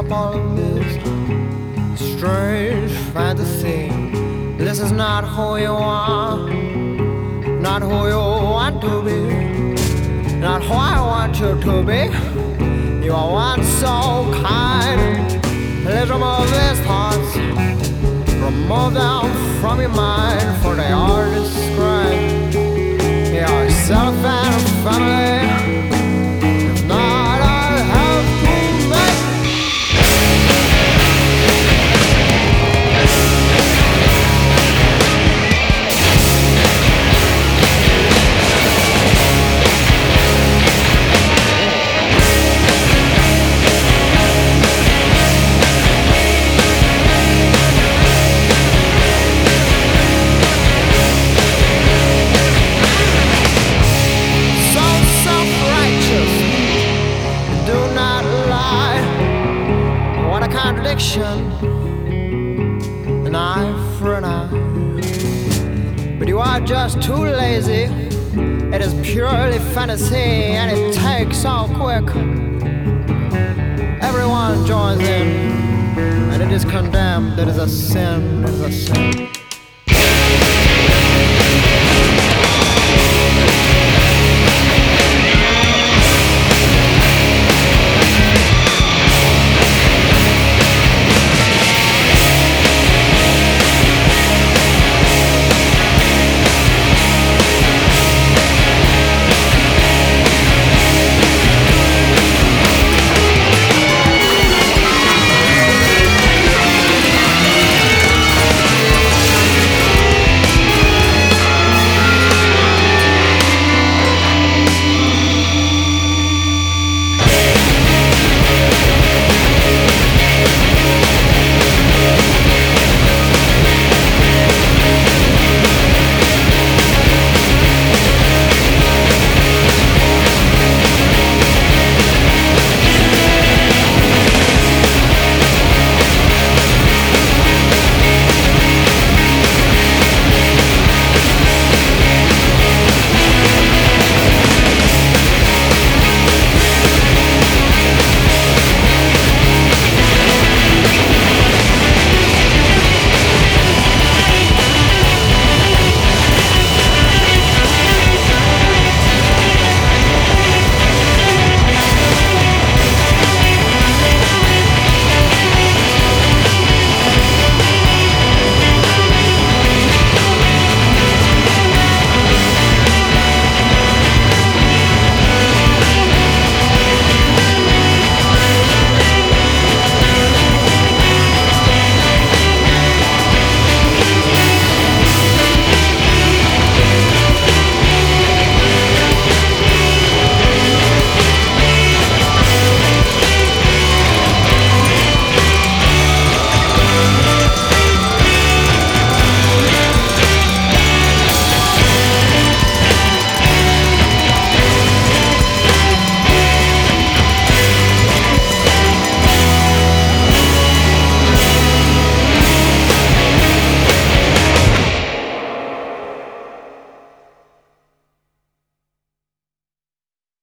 up all of this strange fantasy. This is not who you are, not who you want to be, not who I want you to be. You are one so kind. Let's remove these thoughts, remove them from your mind, for they are described. Yourself and family. If not, I'll have to make. Contradiction, an eye for an eye. But you are just too lazy. It is purely fantasy, and it takes so quick. Everyone joins in, and it is condemned. It is a sin. It is a sin.